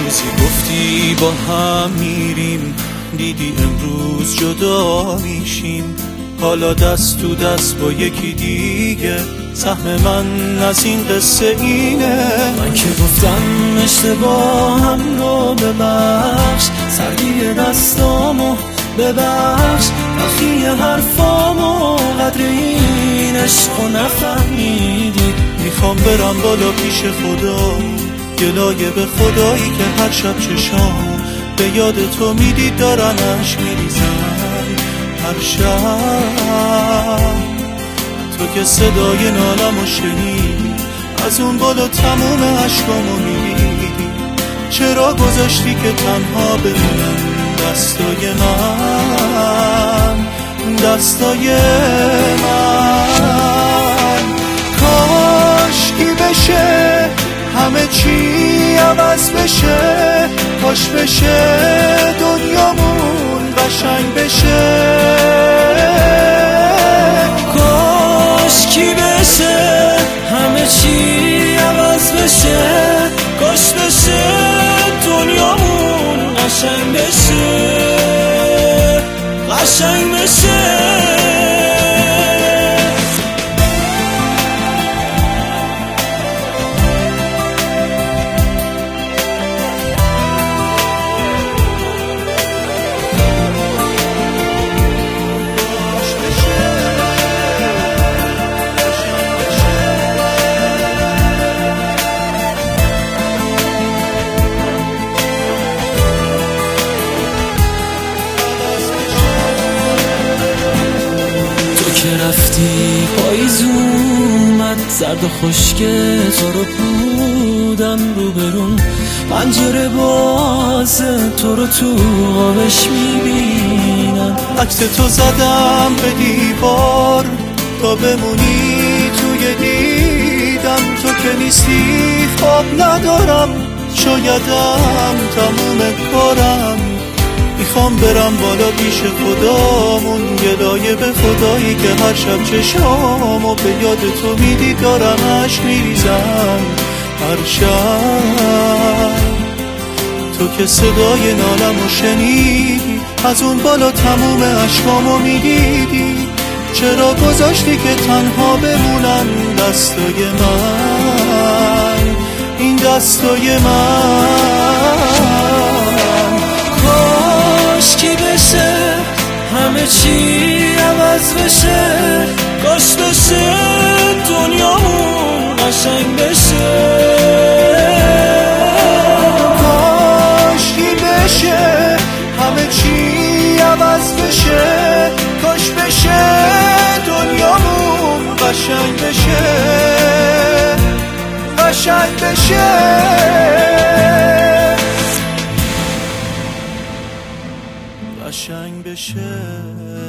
روزی گفتی با هم میریم، دیدی امروز جدا میشیم. حالا دست تو دست با یکی دیگه، سهم من از این قصه اینه. من که گفتم اشتباهم رو ببخش، سردی دستامو ببخش، وقتی حرفامو قدر این عشقو نفهمیدی. میخوام برم بالا پیش خدا، گلایه به خدایی که هر شب چشام به یاد تو میدید دارن عشق میریزن هر شب. تو که صدای نالمو شنیدی، از اون بالا تموم عشقامو میدیدی. چرا گذاشتی که تنها بمونم دستای من، دستای من؟ کاش کی بشه همه چی عوض بشه، کاش بشه دنیامون قشنگ بشه. کاش کی بشه همه چی عوض بشه، کاش بشه دنیامون قشنگ بشه، قشنگ بشه. که رفتی پاییز اومد، زرد و خشک تو رو بودم روبرون، پنجره بازه تو رو تو آبش میبینم. عکس تو زدم به دیوار تا بمونی توی دیدم. تو که نیستی خواب ندارم، شایدم تموم کارم. میخوام برم بالا پیش خدامون، گلایه به خدایی که هر شب چشامو به یاد تو میدی دارن عشق میریزن هر شب. تو که صدای نالمو شنیدی، از اون بالا تموم عشقامو میدیدی. چرا گذاشتی که تنها بمونم دستای من، این دستای من؟ کاش کی بشه همه چی عوض بشه، کاش بشه دنیامون قشنگ بشه. کاش کی بشه همه چی عوض بشه، کاش بشه دنیامون قشنگ بشه، قشنگ بشه، قشنگ بشه.